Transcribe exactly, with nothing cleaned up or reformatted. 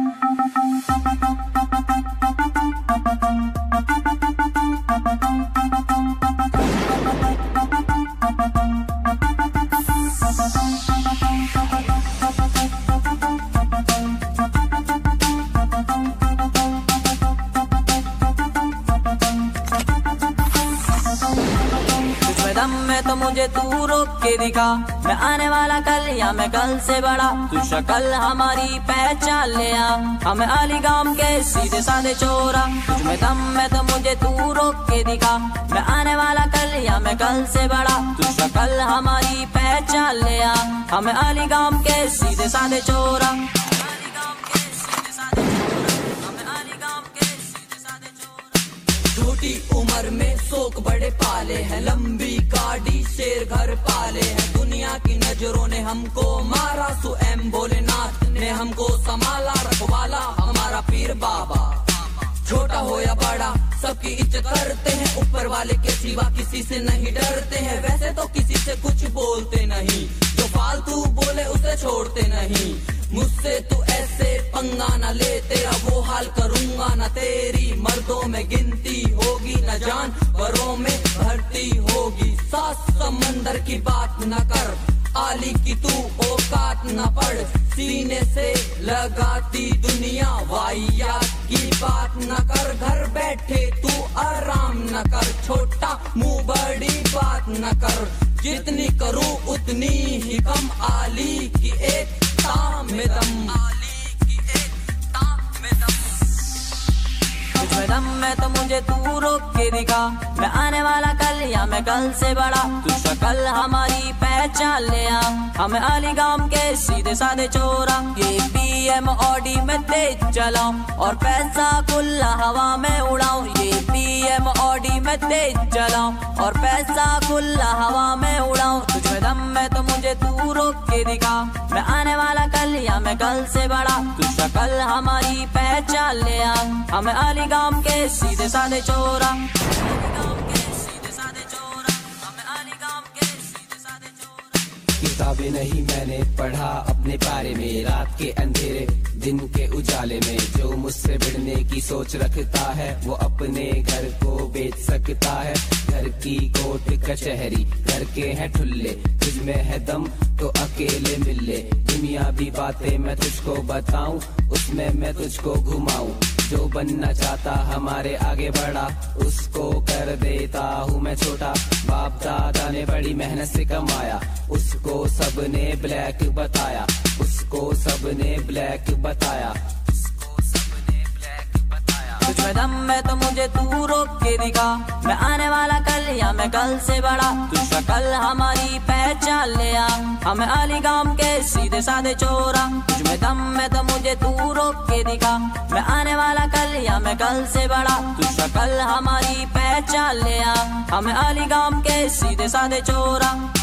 दम में तो मुझे तू रोक के दिखा, मैं आने वाला कल या मैं कल से बड़ा, तू शक्ल हमारी पहचान ले आ, हमें अलीगाम के सीधे साधे चोरा। तुझ में दम में तो मुझे तू रोक के दिखा, मैं आने वाला कल या मैं कल से बड़ा, तू शक्ल हमारी पहचान ले आ, हमें अलीगाम के सीधे साधे चोरा। छोटी उम्र में शौक बड़े पाले हैं, लंबी गाड़ी शेर घर पाले हैं, दुनिया की नजरों ने हमको मारा, सो एम भोलेनाथ ने हमको संभाला, रखवाला हमारा पीर बाबा। छोटा हो या बड़ा सबकी इज्जत करते हैं, ऊपर वाले के सिवा किसी से नहीं डरते हैं, वैसे तो किसी से कुछ बोलते नहीं, जो फालतू बोले उसे छोड़ते नहीं। मुझसे तू ऐसे पंगा न ले, तेरा वो हाल करूंगा न तेरी, मर्दों में गिनती होगी न जानवरों में भर्ती होगी। सात समंदर की बात न कर, आली की तू औकात न पढ़, सीने से लगाती दुनिया वाहियात की बात न कर, घर बैठे तू आराम न कर, छोटा मुंह बड़ी बात न कर, जितनी करूं उतनी ही कम, आली की एक ताम में दम, आली की एक ताम में दम। तुझ में दम में तो मुझे तू रोक के दिखा, मैं आने वाला कल या मैं कल से बड़ा, तू शक्ल हमारी पहचान ले आ, हमें अलीगाम के सीधे साधे चोरा। ये बी एम ऑडी में तेज चलाऊं और पैसा खुला हवा में उड़ाऊं, ये बी एम ऑडी में तेज चलाऊं और पैसा खुला हवा में उड़ाऊं। तुझ में दम में तो मुझे तू रोक के दिखा, मैं आने वाला कल या मैं कल से बड़ा, तू शक्ल हमारी पहचान ले आ, हमें अलीगाम के सीधे साधे चोरा। किताबें नहीं मैंने पढ़ा अपने बारे में, रात के अंधेरे दिन के उजाले में, जो मुझसे भिड़ने की सोच रखता है वो अपने घर को बेच सकता है। घर की कोर्ट कचहरी घर के हैं ठुल्ले, तुझमें है दम तो अकेले मिले, दुनिया भी बातें मैं तुझको बताऊं, उसमें मैं तुझको घुमाऊं, जो बनना चाहता हमारे आगे बढ़ा, उसको कर देता हूँ मैं छोटा। बाप दादा ने बड़ी मेहनत से कमाया, उसको सबने ब्लैक बताया, उसको सबने ब्लैक बताया, उसको सबने ब्लैक बताया। तुझ में दम में तो मुझे तू रोक के दिखा, मैं आने वाला कल या मैं कल से बड़ा, तू शक्ल हमारी पहचान ले आ, हमें अलीगाम के सीधे साधे चोरा। तुझ में दम में तो मुझे तू रोक के दिखा, मैं आने वाला कल या मैं कल से बड़ा, तू शक्ल हमारी पहचान ले आ, हमें अलीगाम के सीधे साधे चोरा।